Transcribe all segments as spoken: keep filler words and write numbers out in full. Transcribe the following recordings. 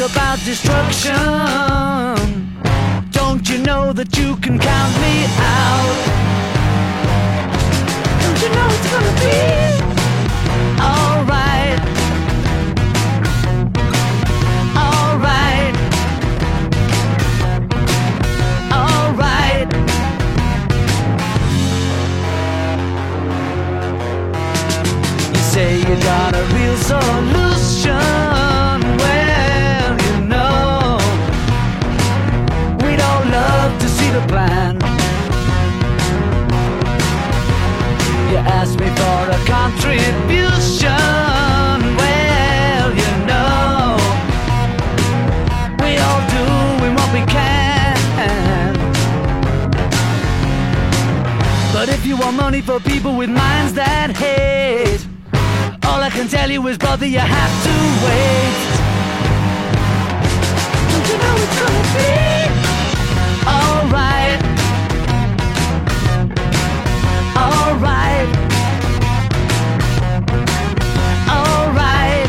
about destruction. Don't you know that you can count me out? Don't you know it's gonna be alright? Alright. Alright. You say you got a real solution. Well, you know, we'd all love to see the plan. You asked me for a contribution. Well, you know, we all doing what we can. But if you want money for people with minds that hate, all I can tell you is, brother, you have to wait. Don't you know it's gonna be alright? Alright. Alright.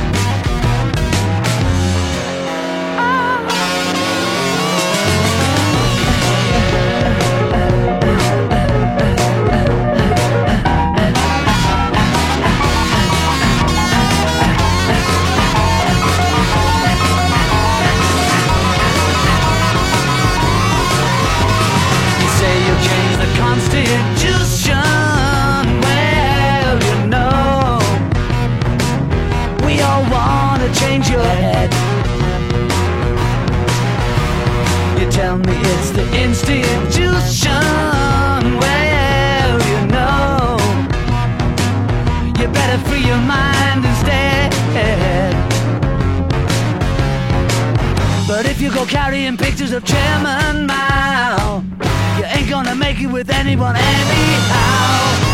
You say you'll change the Constitution. Well, you know, we all wanna change your head. You tell me it's the institution. Well, you know, you better free your mind instead. But if you go carrying pictures of Chairman Mao, you ain't gonna make it with anyone anyhow.